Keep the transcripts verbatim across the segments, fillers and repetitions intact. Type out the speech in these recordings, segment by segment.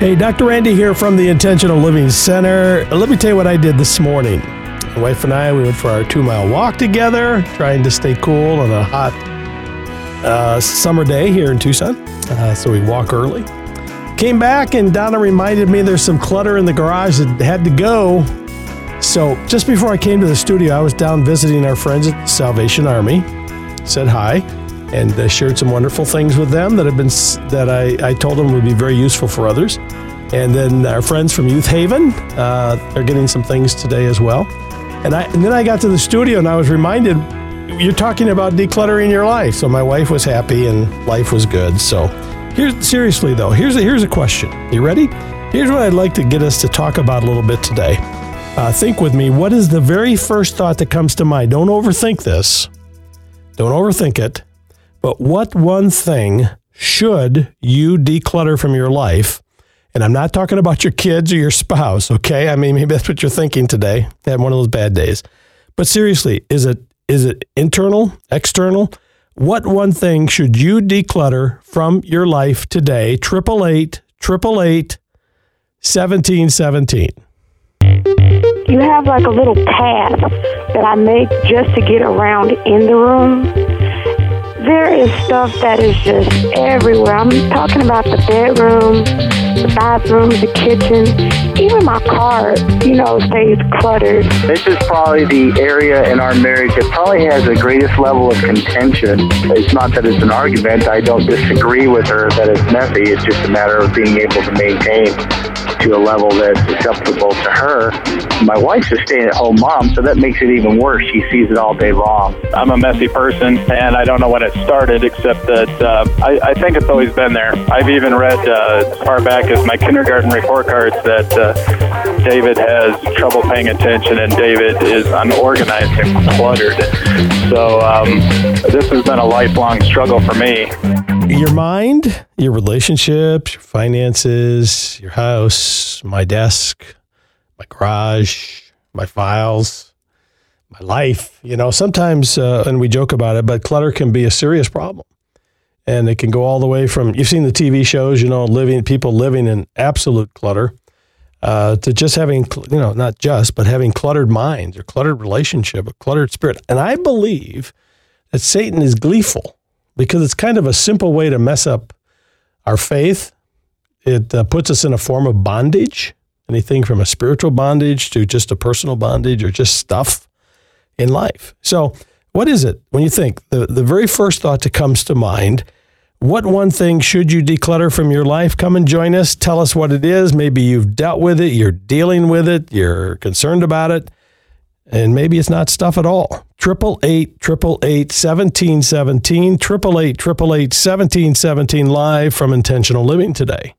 Hey, Doctor Randy here from the Intentional Living Center. Let me tell you what I did this morning. My wife and I, we went for our two-mile walk together, trying to stay cool on a hot uh, summer day here in Tucson. Uh, so we walk early. Came back and Donna reminded me there's some clutter in the garage that had to go. So just before I came to the studio, I was down visiting our friends at the Salvation Army. Said hi and uh, shared some wonderful things with them that have been that I, I told them would be very useful for others. And then our friends from Youth Haven, uh, they're getting some things today as well. And I and then I got to the studio and I was reminded, you're talking about decluttering your life. So my wife was happy and life was good. So here's seriously though, here's a, here's a question. You ready? Here's what I'd like to get us to talk about a little bit today. Uh, think with me. What is the very first thought that comes to mind? Don't overthink this. Don't overthink it. But what one thing should you declutter from your life? And I'm not talking about your kids or your spouse, okay? I mean, maybe that's what you're thinking today. Had one of those bad days. But seriously, is it is it internal, external? What one thing should you declutter from your life today? Triple eight, triple eight, seventeen seventeen. You have like a little path that I make just to get around in the room. There is stuff that is just everywhere. I'm talking about the bedroom, the bathroom, the kitchen, even my car, you know, stays cluttered. This is probably the area in our marriage that probably has the greatest level of contention. It's not that it's an argument. I don't disagree with her that it's messy. It's just a matter of being able to maintain to a level that's acceptable to her. My wife's a stay-at-home mom, so that makes it even worse. She sees it all day long. I'm a messy person, and I don't know when it started, except that uh, I, I think it's always been there. I've even read uh, as far back as my kindergarten report cards that uh, David has trouble paying attention, and David is unorganized and cluttered. So um, this has been a lifelong struggle for me. Your mind, your relationships, your finances, your house, my desk, my garage, my files, my life. You know, sometimes, uh, and we joke about it, but clutter can be a serious problem. And it can go all the way from, you've seen the T V shows, you know, living people living in absolute clutter, uh, to just having, you know, not just, but having cluttered minds or cluttered relationship, a cluttered spirit. And I believe that Satan is gleeful because it's kind of a simple way to mess up our faith. It uh, puts us in a form of bondage, anything from a spiritual bondage to just a personal bondage or just stuff in life. So what is it when you think? The, the very first thought that comes to mind, what one thing should you declutter from your life? Come and join us. Tell us what it is. Maybe you've dealt with it. You're dealing with it. You're concerned about it. And maybe it's not stuff at all. Triple eight, triple eight, seventeen seventeen, triple eight, triple eight, seventeen seventeen, live from Intentional Living today.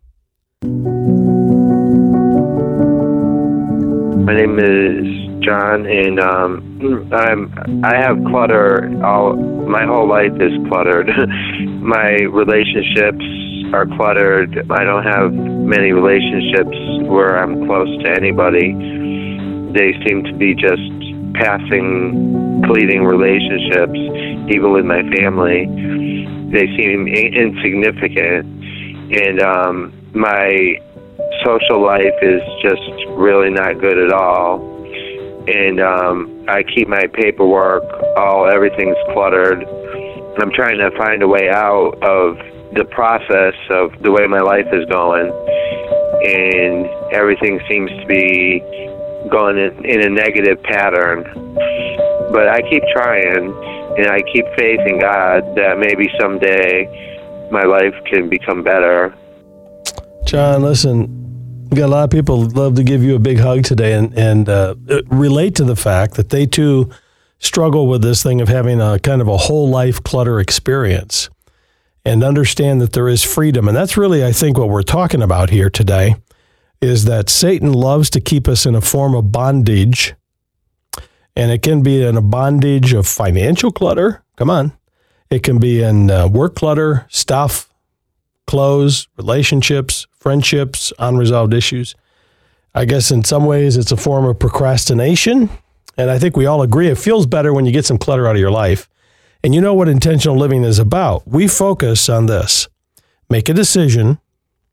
My name is John, and um, I'm I have clutter. All my whole life is cluttered. My relationships are cluttered. I don't have many relationships where I'm close to anybody. They seem to be just passing, fleeting relationships, even with my family. They seem insignificant. And um, my social life is just really not good at all. And um, I keep my paperwork, all everything's cluttered. I'm trying to find a way out of the process of the way my life is going. And everything seems to be going in, in a negative pattern. But I keep trying, and I keep faith in God that maybe someday my life can become better. John, listen, we got a lot of people who'd love to give you a big hug today and, and uh, relate to the fact that they too struggle with this thing of having a kind of a whole life clutter experience and understand that there is freedom. And that's really, I think, what we're talking about here today. Is that Satan loves to keep us in a form of bondage, and it can be in a bondage of financial clutter. Come on. It can be in uh, work clutter, stuff, clothes, relationships, friendships, unresolved issues. I guess in some ways it's a form of procrastination, and I think we all agree it feels better when you get some clutter out of your life. And you know what intentional living is about. We focus on this. Make a decision.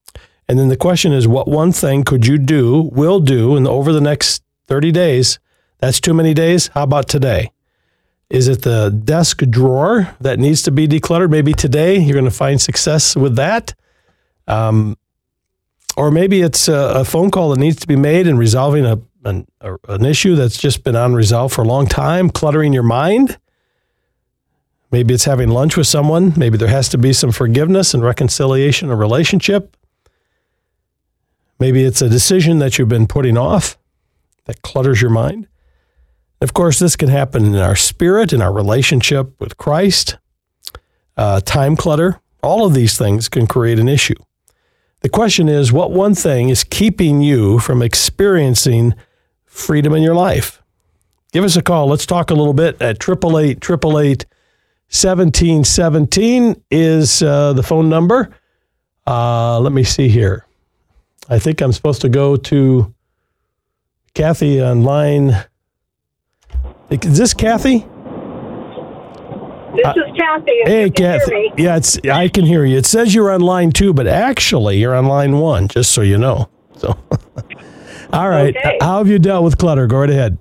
And then the question is, what one thing could you do, will do, and over the next thirty days? That's too many days. How about today? Is it the desk drawer that needs to be decluttered? Maybe today you're going to find success with that. Um, or maybe it's a, a phone call that needs to be made and resolving a, an, a, an issue that's just been unresolved for a long time, cluttering your mind. Maybe it's having lunch with someone. Maybe there has to be some forgiveness and reconciliation in a relationship. Maybe it's a decision that you've been putting off that clutters your mind. Of course, this can happen in our spirit, in our relationship with Christ, uh, time clutter. All of these things can create an issue. The question is, what one thing is keeping you from experiencing freedom in your life? Give us a call. Let's talk a little bit at eight eight eight, eight eight eight, seventeen seventeen is uh, the phone number. Uh, let me see here. I think I'm supposed to go to Kathy on line. Is this Kathy? This is Kathy. Hey, Kathy. Yeah, it's I can hear you. It says you're on line two, but actually you're on line one, just so you know. So, all right. Okay. How have you dealt with clutter? Go right ahead.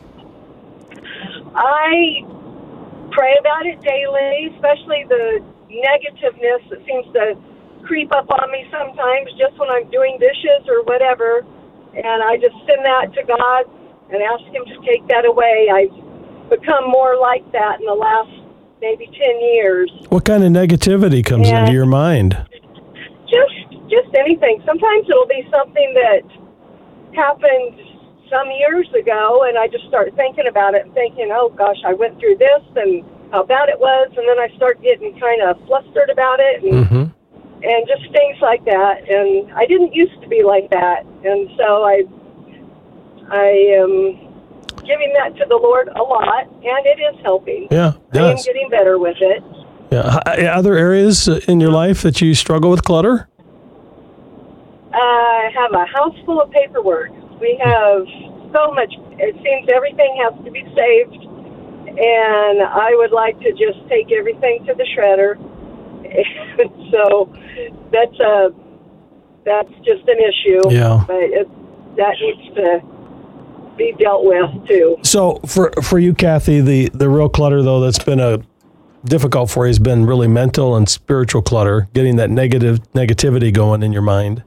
I pray about it daily, especially the negativeness that seems to creep up on me sometimes just when I'm doing dishes or whatever. And I just send that to God and ask Him to take that away. I've become more like that in the last maybe ten years. What kind of negativity comes and into your mind? Just just anything. Sometimes it'll be something that happened some years ago, and I just start thinking about it and thinking, oh, gosh, I went through this and how bad it was, and then I start getting kind of flustered about it and, Mm-hmm. and just things like that. And I didn't used to be like that, and so I, I am giving that to the Lord a lot, and it is helping. Yeah, it I am does. getting better with it. Yeah. Other areas in your life that you struggle with clutter? I have a house full of paperwork. We have so much. It seems everything has to be saved, and I would like to just take everything to the shredder. And so that's a that's just an issue. Yeah. But it, that needs to be dealt with too. So for for you, Kathy, the, the real clutter, though, that's been a difficult for you has been really mental and spiritual clutter, getting that negative negativity going in your mind.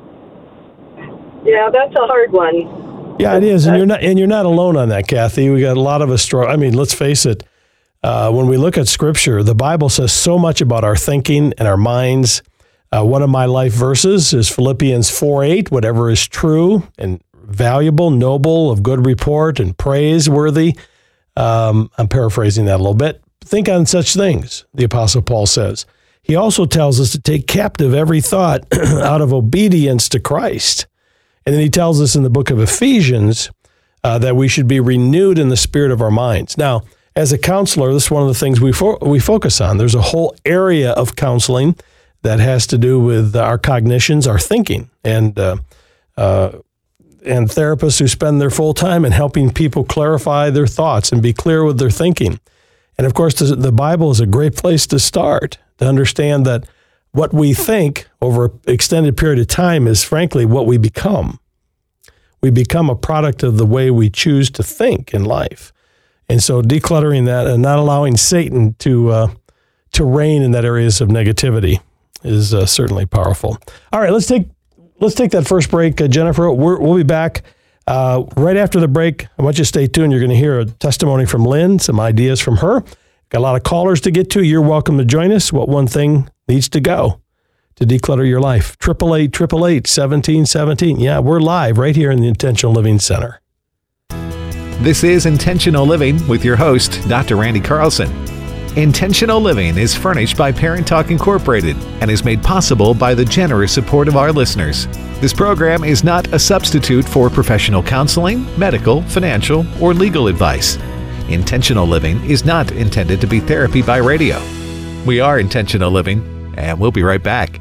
Yeah, that's a hard one. Yeah, it is, and you're not and you're not alone on that, Kathy. We got a lot of us struggle. I mean, let's face it. Uh, when we look at Scripture, the Bible says so much about our thinking and our minds. Uh, one of my life verses is Philippians four eight. Whatever is true and valuable, noble, of good report, and praiseworthy. Um, I'm paraphrasing that a little bit. Think on such things, the Apostle Paul says. He also tells us to take captive every thought out of obedience to Christ. And then he tells us in the book of Ephesians uh, that we should be renewed in the spirit of our minds. Now, as a counselor, this is one of the things we fo- we focus on. There's a whole area of counseling that has to do with our cognitions, our thinking, and uh, uh, and therapists who spend their full time in helping people clarify their thoughts and be clear with their thinking. And of course, the, the Bible is a great place to start to understand that what we think over an extended period of time is, frankly, what we become. We become a product of the way we choose to think in life. And so decluttering that and not allowing Satan to uh, to reign in that areas of negativity is uh, certainly powerful. All right, let's take let's take that first break, uh, Jennifer. We're, we'll be back uh, right after the break. I want you to stay tuned. You're going to hear a testimony from Lynn, some ideas from her. Got a lot of callers to get to. You're welcome to join us. What one thing needs to go to declutter your life? eight eight eight, eight eight eight, seventeen seventeen. Yeah, we're live right here in the Intentional Living Center. This is Intentional Living with your host, Doctor Randy Carlson. Intentional Living is furnished by Parent Talk Incorporated and is made possible by the generous support of our listeners. This program is not a substitute for professional counseling, medical, financial, or legal advice. Intentional Living is not intended to be therapy by radio. We are Intentional Living, and we'll be right back.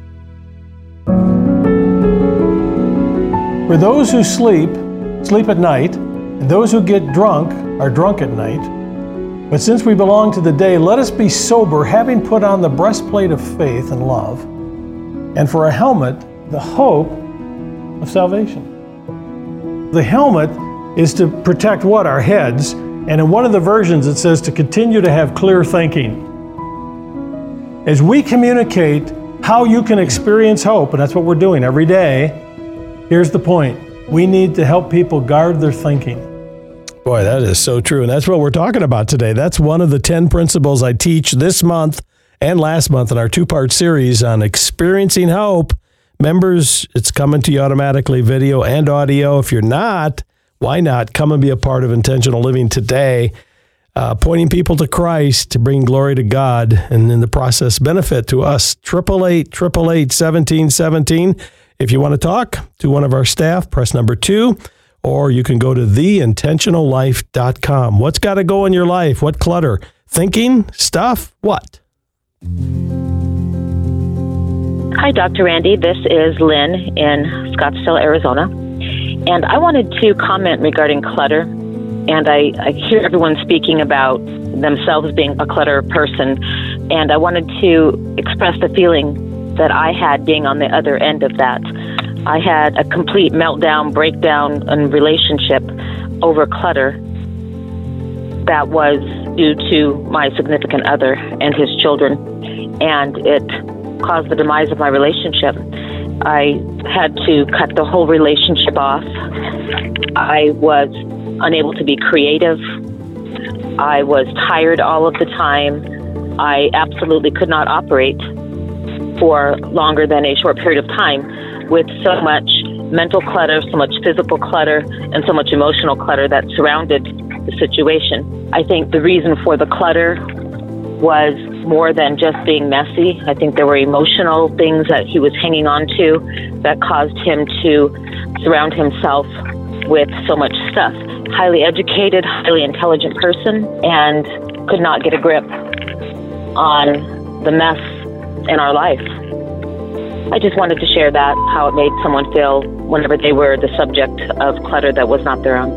For those who sleep, sleep at night, and those who get drunk are drunk at night. But since we belong to the day, let us be sober, having put on the breastplate of faith and love, and for a helmet, the hope of salvation. The helmet is to protect what? Our heads. And in one of the versions it says to continue to have clear thinking. As we communicate how you can experience hope, and that's what we're doing every day, here's the point. We need to help people guard their thinking. Boy, that is so true. And that's what we're talking about today. That's one of the ten principles I teach this month and last month in our two-part series on experiencing hope. Members, it's coming to you automatically, video and audio. If you're not, why not come and be a part of Intentional Living today, uh, pointing people to Christ to bring glory to God and in the process benefit to us. eight eight eight, eight eight eight, one seven one seven. If you want to talk to one of our staff, press number two, or you can go to the intentional life dot com. What's got to go in your life? What clutter? Thinking? Stuff? What? Hi, Doctor Randy. This is Lynn in Scottsdale, Arizona. And I wanted to comment regarding clutter. And I, I hear everyone speaking about themselves being a clutter person. And I wanted to express the feeling that I had being on the other end of that. I had a complete meltdown, breakdown in relationship over clutter that was due to my significant other and his children. And it caused the demise of my relationship. I had to cut the whole relationship off. I was unable to be creative. I was tired all of the time. I absolutely could not operate for longer than a short period of time with so much mental clutter, so much physical clutter, and so much emotional clutter that surrounded the situation. I think the reason for the clutter was more than just being messy. I think there were emotional things that he was hanging on to that caused him to surround himself with so much stuff. Highly educated, highly intelligent person, and could not get a grip on the mess in our life. I just wanted to share that, how it made someone feel whenever they were the subject of clutter that was not their own.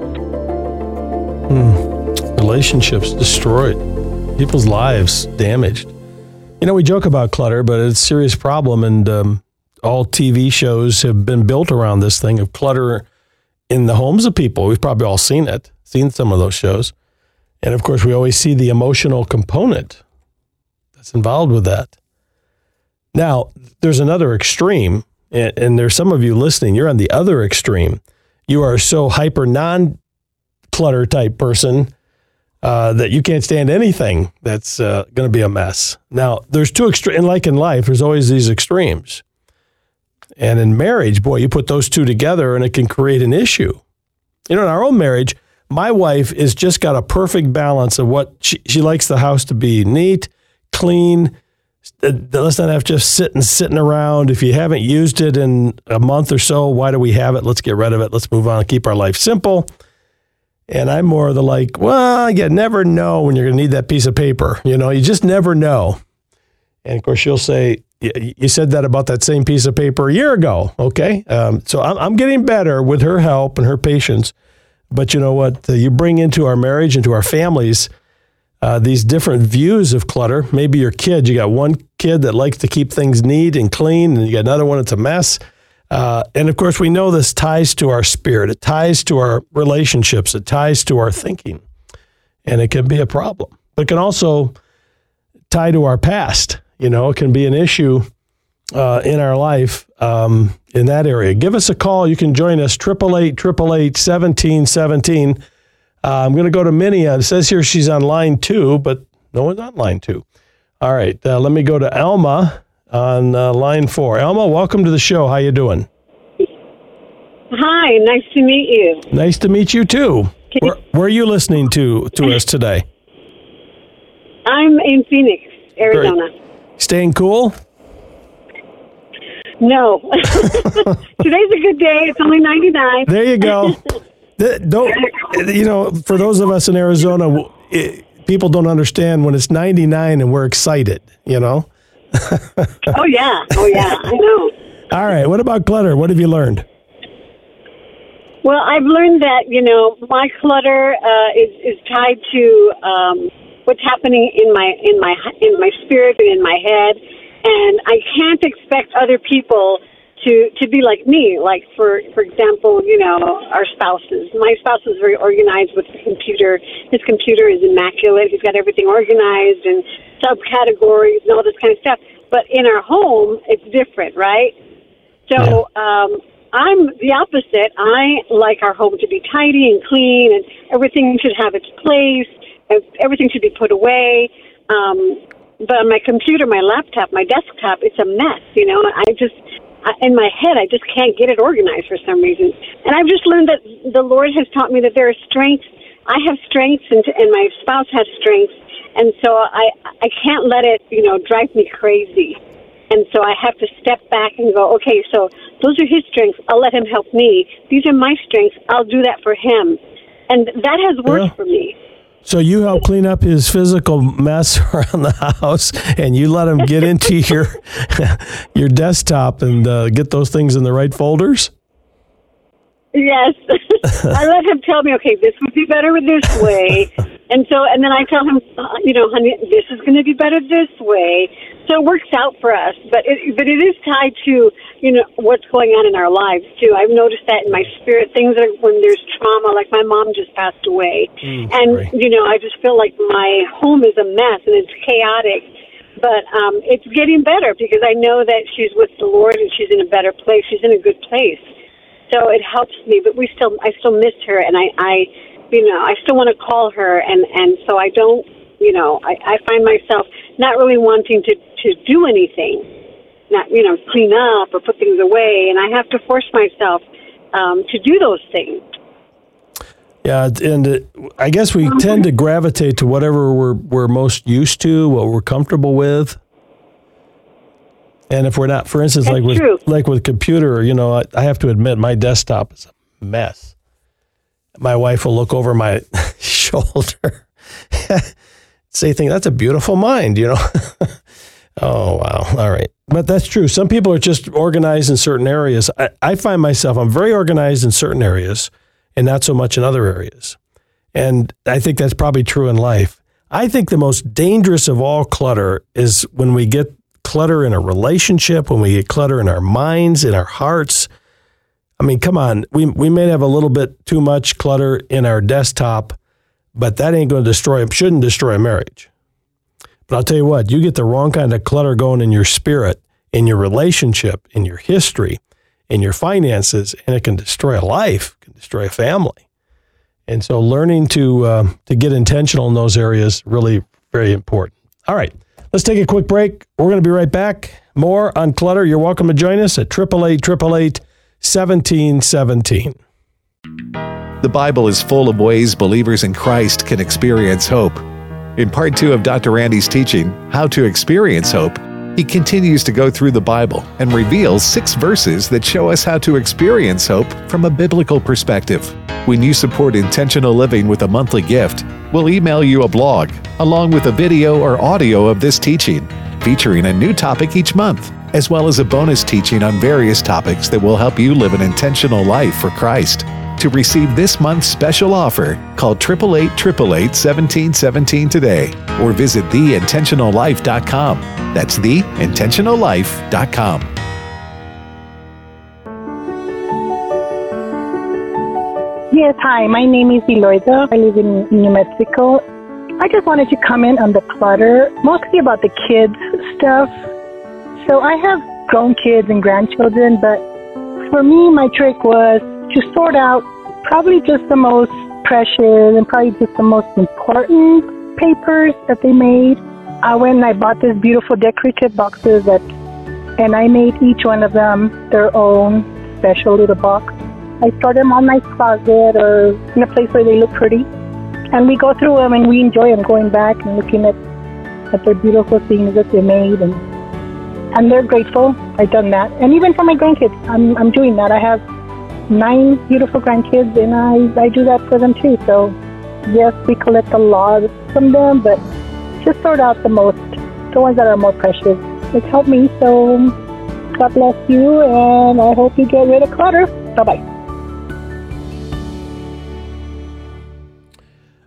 Hmm. Relationships destroyed. People's lives damaged. You know, we joke about clutter, but it's a serious problem, and um, all T V shows have been built around this thing of clutter in the homes of people. We've probably all seen it, seen some of those shows. And of course, we always see the emotional component that's involved with that. Now, there's another extreme, and, and there's some of you listening, you're on the other extreme. You are so hyper non-clutter type person Uh, that you can't stand anything that's uh, going to be a mess. Now, there's two extremes, and like in life, there's always these extremes. And in marriage, boy, you put those two together and it can create an issue. You know, in our own marriage, my wife has just got a perfect balance of what she, she likes the house to be neat, clean. Let's not have just sitting, sitting around. If you haven't used it in a month or so, why do we have it? Let's get rid of it. Let's move on and keep our life simple. And I'm more of the like, well, you never know when you're going to need that piece of paper. You know, you just never know. And of course, she'll say, you said that about that same piece of paper a year ago. Okay. Um, so I'm, I'm getting better with her help and her patience. But you know what? Uh, you bring into our marriage, into our families, uh, these different views of clutter. Maybe your kid, you got one kid that likes to keep things neat and clean, and you got another one that's a mess. Uh, and of course, we know this ties to our spirit. It ties to our relationships. It ties to our thinking. And it can be a problem. But it can also tie to our past. You know, it can be an issue uh, in our life um, in that area. Give us a call. You can join us, eight eight eight, eight eight eight, one seven one seven. Uh, I'm going to go to Minia. It says here she's on line two, but no one's on line two. All right. Uh, let me go to Alma on uh, line four. Alma, welcome to the show. How you doing? Hi, nice to meet you. Nice to meet you too. Where, where are you listening to to us today? I'm in Phoenix, Arizona. Great. Staying cool? No. Today's a good day. It's only ninety-nine. There you go. Don't, you know, for those of us in Arizona, it, people don't understand when it's ninety-nine and we're excited, you know? Oh, yeah. Oh, yeah. I know. All right. What about clutter? What have you learned? Well, I've learned that, you know, my clutter uh, is, is tied to um, what's happening in my in my in my spirit and in my head, and I can't expect other people to, to be like me. Like, for, for example, you know, our spouses. My spouse is very organized with the computer. His computer is immaculate. He's got everything organized and subcategories and all this kind of stuff. But in our home, it's different, right? So um, I'm the opposite. I like our home to be tidy and clean, and everything should have its place. Everything should be put away. Um, but on my computer, my laptop, my desktop, it's a mess, you know. I just, I, in my head, I just can't get it organized for some reason. And I've just learned that the Lord has taught me that there are strengths. I have strengths, and, and my spouse has strengths. And so I, I can't let it, you know, drive me crazy. And so I have to step back and go, okay, so those are his strengths. I'll let him help me. These are my strengths. I'll do that for him. And that has worked yeah. for me. So you help clean up his physical mess around the house, and you let him get into your your desktop and uh, get those things in the right folders? Yes. I let him tell me, okay, this would be better this way. And so, and then I tell him, uh, you know, honey, this is going to be better this way. So it works out for us. But it, but it is tied to, you know, what's going on in our lives, too. I've noticed that in my spirit, things are when there's trauma, like my mom just passed away. Mm, and, right. you know, I just feel like my home is a mess and it's chaotic. But um, it's getting better because I know that she's with the Lord and she's in a better place. She's in a good place. So it helps me, but we still, I still miss her, and I, I, you know, I still want to call her, and, and so I don't, you know, I, I find myself not really wanting to, to do anything, not, you know, clean up or put things away, and I have to force myself um, to do those things. Yeah, and it, I guess we tend to gravitate to whatever we're we're most used to, what we're comfortable with. And if we're not, for instance, That's like with true. like with computer, you know, I, I have to admit my desktop is a mess. My wife will look over my shoulder, say things, that's a beautiful mind, you know. Oh, wow. All right. But that's true. Some people are just organized in certain areas. I, I find myself, I'm very organized in certain areas and not so much in other areas. And I think that's probably true in life. I think the most dangerous of all clutter is when we get clutter in a relationship, when we get clutter in our minds, in our hearts. I mean, come on, we we may have a little bit too much clutter in our desktop, but that ain't going to destroy, shouldn't destroy a marriage. But I'll tell you what, you get the wrong kind of clutter going in your spirit, in your relationship, in your history, in your finances, and it can destroy a life, it can destroy a family. And so learning to uh, to get intentional in those areas really very important. All right. Let's take a quick break. We're going to be right back. More on clutter. You're welcome to join us at eight eight eight, eight eight eight, one seven one seven. The Bible is full of ways believers in Christ can experience hope. In part two of Doctor Randy's teaching, How to Experience Hope, he continues to go through the Bible and reveals six verses that show us how to experience hope from a biblical perspective. When you support Intentional Living with a monthly gift, we'll email you a blog along with a video or audio of this teaching, featuring a new topic each month, as well as a bonus teaching on various topics that will help you live an intentional life for Christ. To receive this month's special offer, call eight eight eight, eight eight eight, one seven one seven today or visit the intentional life dot com. That's the intentional life dot com. Yes, hi, my name is Eloisa. I live in New Mexico. I just wanted to comment on the clutter, mostly about the kids stuff. So I have grown kids and grandchildren, but for me, my trick was to sort out probably just the most precious and probably just the most important papers that they made. I went and I bought these beautiful decorative boxes that, and I made each one of them their own special little box. I store them on my closet or in a place where they look pretty. And we go through them and we enjoy them, going back and looking at, at the beautiful things that they made. And and they're grateful I've done that. And even for my grandkids, I'm I'm doing that. I have nine beautiful grandkids, and I, I do that for them too. So yes, we collect a lot from them, but just sort out the most, the ones that are more precious. It's helped me, so God bless you, and I hope you get rid of clutter. Bye-bye.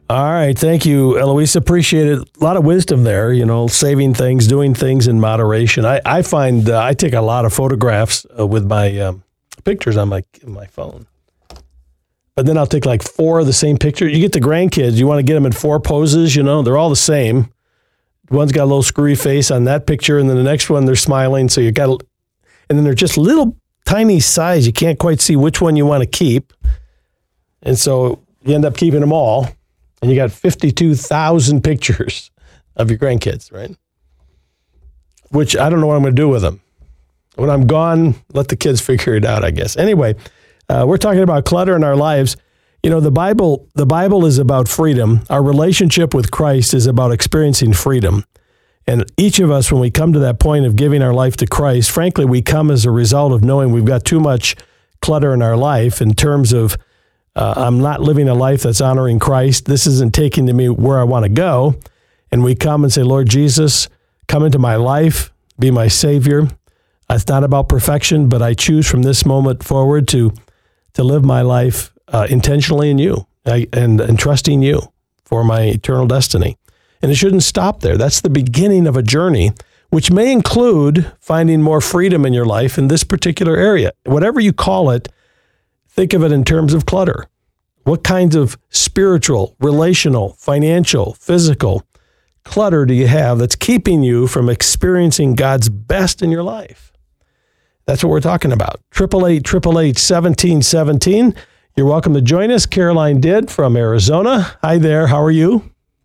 All right. Thank you, Eloise. Appreciate it. A lot of wisdom there, you know, saving things, doing things in moderation. I, I find uh, I take a lot of photographs uh, with my um, pictures on my, my phone. But then I'll take like four of the same picture. You get the grandkids, you want to get them in four poses, you know, they're all the same. One's got a little screwy face on that picture, and then the next one, they're smiling. So you got, and then they're just little tiny size. You can't quite see which one you want to keep. And so you end up keeping them all. And you got fifty-two thousand pictures of your grandkids, right? Which I don't know what I'm going to do with them. When I'm gone, let the kids figure it out, I guess. Anyway, uh, we're talking about clutter in our lives. You know, the Bible, the Bible is about freedom. Our relationship with Christ is about experiencing freedom. And each of us, when we come to that point of giving our life to Christ, frankly, we come as a result of knowing we've got too much clutter in our life in terms of Uh, I'm not living a life that's honoring Christ. This isn't taking me where I want to go. And we come and say, Lord Jesus, come into my life, be my Savior. It's not about perfection, but I choose from this moment forward to to live my life uh, intentionally in you I, and, and trusting you for my eternal destiny. And it shouldn't stop there. That's the beginning of a journey, which may include finding more freedom in your life in this particular area. Whatever you call it, think of it in terms of clutter. What kinds of spiritual, relational, financial, physical clutter do you have that's keeping you from experiencing God's best in your life? That's what we're talking about. triple eight, triple eight, seventeen seventeen. You're welcome to join us. Caroline did from Arizona. Hi there. How are you?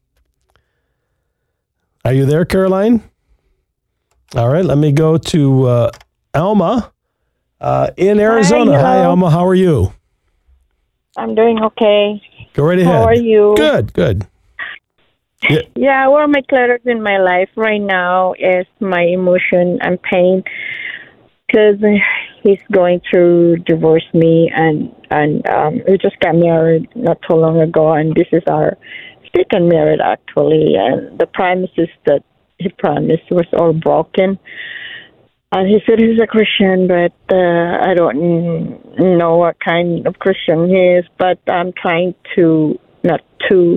Are you there, Caroline? All right. Let me go to uh, Alma. Uh, in Arizona. Hi, Hi, Alma. How are you? I'm doing okay. Go right ahead. How are you? Good, good. Yeah, yeah well, my clutter in my life right now is my emotion and pain because he's going to divorce me, and, and um, we just got married not too long ago, and this is our second marriage, actually, and the promises that he promised was all broken. And he said he's a Christian, but uh, I don't know what kind of Christian he is. But I'm trying to not to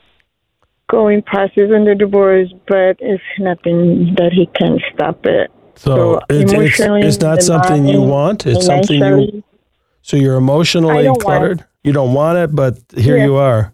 go in process in the divorce, but it's nothing that he can stop it. So, so it's, it's, it's not something you want? It's something you... So you're emotionally cluttered? You don't want it, but here yeah. you are.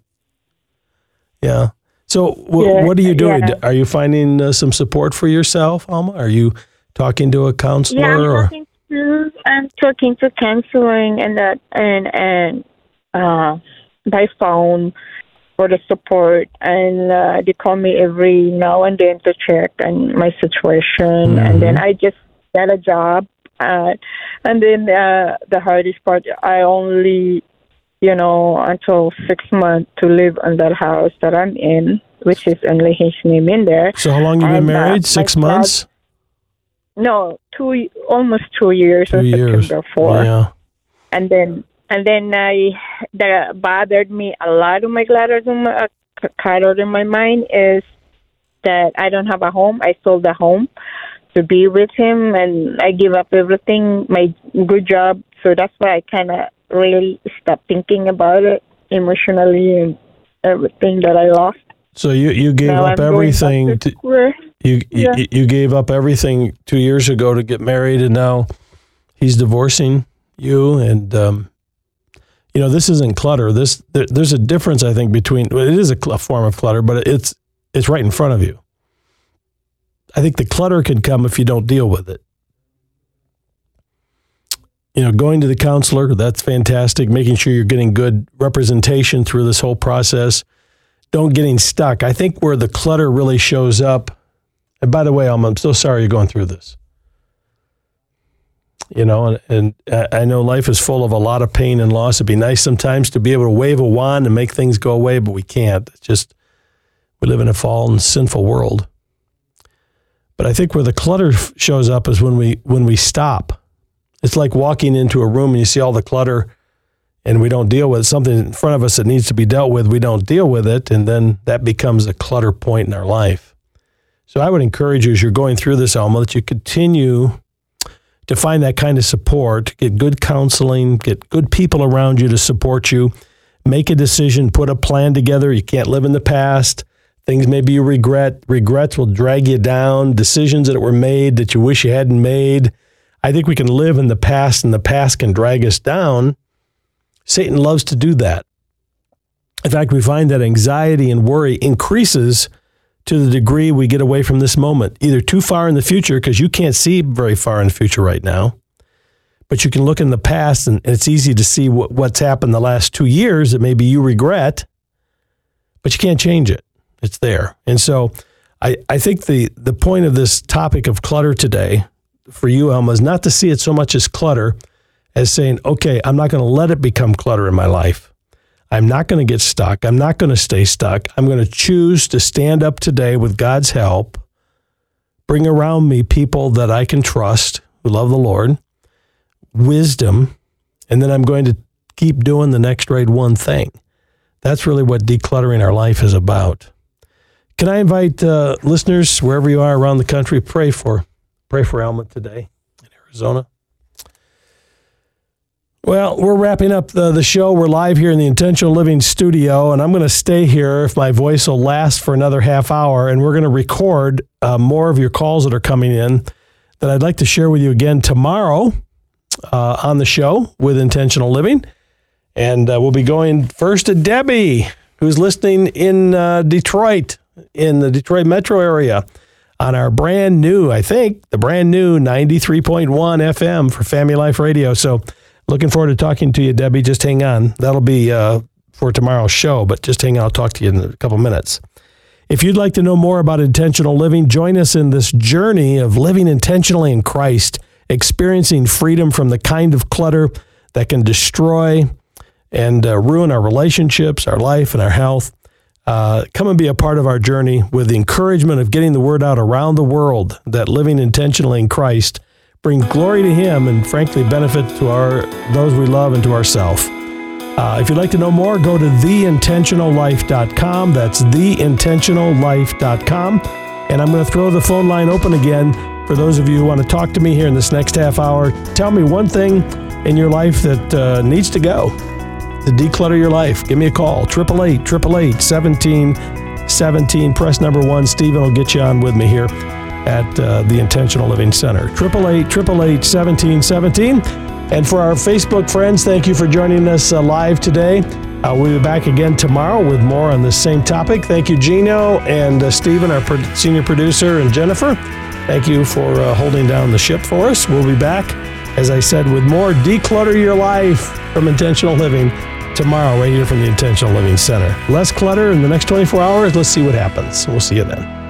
Yeah. So w- yeah, what are you doing? Yeah. Are you finding uh, some support for yourself, Alma? Are you... talking to a counselor? Yeah, I'm or? talking to I'm talking to counseling and that and and uh, by phone for the support, and uh, they call me every now and then to check on my situation, mm-hmm. and then I just got a job, uh, and then uh, the hardest part, I only you know until six months to live in that house that I'm in, which is only his name in there. So how long you been and, married? Uh, Six months. Dad, No, two almost two years. Two years. September four. Yeah. And then and then I that bothered me a lot of my clutter in my uh, clutter in my mind is that I don't have a home. I sold the home to be with him, and I give up everything, my good job. So that's why I kind of really stopped thinking about it emotionally and everything that I lost. So you you gave now up I'm everything. To, you yeah. you you gave up everything two years ago to get married, and now he's divorcing you. And um, you know, this isn't clutter. This there, there's a difference, I think, between well, it is a, a form of clutter, but it's it's right in front of you. I think the clutter can come if you don't deal with it. You know, going to the counselor, that's fantastic. Making sure you're getting good representation through this whole process. Don't getting stuck. I think where the clutter really shows up, and by the way, Alma, I'm so sorry you're going through this. You know, and, and I know life is full of a lot of pain and loss. It'd be nice sometimes to be able to wave a wand and make things go away, but we can't. It's just, we live in a fallen, sinful world. But I think where the clutter shows up is when we when we stop. It's like walking into a room and you see all the clutter and we don't deal with it. Something in front of us that needs to be dealt with, we don't deal with it, and then that becomes a clutter point in our life. So I would encourage you as you're going through this, Alma, that you continue to find that kind of support, get good counseling, get good people around you to support you. make a decision, put a plan together. You can't live in the past. Things maybe you regret. Regrets will drag you down. Decisions that were made that you wish you hadn't made. I think we can live in the past, and the past can drag us down. Satan loves to do that. In fact, we find that anxiety and worry increases to the degree we get away from this moment, either too far in the future, because you can't see very far in the future right now, but you can look in the past, and it's easy to see what, what's happened the last two years that maybe you regret, but you can't change it. It's there. And so I, I think the, the point of this topic of clutter today for you, Alma, is not to see it so much as clutter as saying, okay, I'm not going to let it become clutter in my life. I'm not going to get stuck. I'm not going to stay stuck. I'm going to choose to stand up today with God's help, bring around me people that I can trust, who love the Lord, wisdom, and then I'm going to keep doing the next right one thing. That's really what decluttering our life is about. Can I invite uh, listeners, wherever you are around the country, pray for pray for Alma today in Arizona? Well, we're wrapping up the, the show. We're live here in the Intentional Living studio, and I'm going to stay here if my voice will last for another half hour, and we're going to record uh, more of your calls that are coming in that I'd like to share with you again tomorrow uh, on the show with Intentional Living. And uh, we'll be going first to Debbie, who's listening in uh, Detroit, in the Detroit metro area, on our brand new, I think, the brand new ninety-three point one F M for Family Life Radio. So looking forward to talking to you, Debbie. Just hang on. That'll be uh, for tomorrow's show, but just hang on. I'll talk to you in a couple minutes. If you'd like to know more about intentional living, join us in this journey of living intentionally in Christ, experiencing freedom from the kind of clutter that can destroy and uh, ruin our relationships, our life, and our health. Uh, come and be a part of our journey with the encouragement of getting the word out around the world that living intentionally in Christ brings glory to Him and, frankly, benefit to our those we love and to ourselves. Uh, if you'd like to know more, go to the intentional life dot com. That's the intentional life dot com. And I'm going to throw the phone line open again for those of you who want to talk to me here in this next half hour. Tell me one thing in your life that uh, needs to go to declutter your life. Give me a call, eight eight eight, eight eight eight, seventeen seventeen. Press number one. Stephen will get you on with me here at uh, the Intentional Living Center. eight eight eight, eight eight eight, seventeen seventeen. And for our Facebook friends, thank you for joining us uh, live today. Uh, we'll be back again tomorrow with more on this same topic. Thank you, Gino and uh, Stephen, our pro- senior producer, and Jennifer. Thank you for uh, holding down the ship for us. We'll be back, as I said, with more Declutter Your Life from Intentional Living tomorrow right here from the Intentional Living Center. Less clutter in the next twenty-four hours. Let's see what happens. We'll see you then.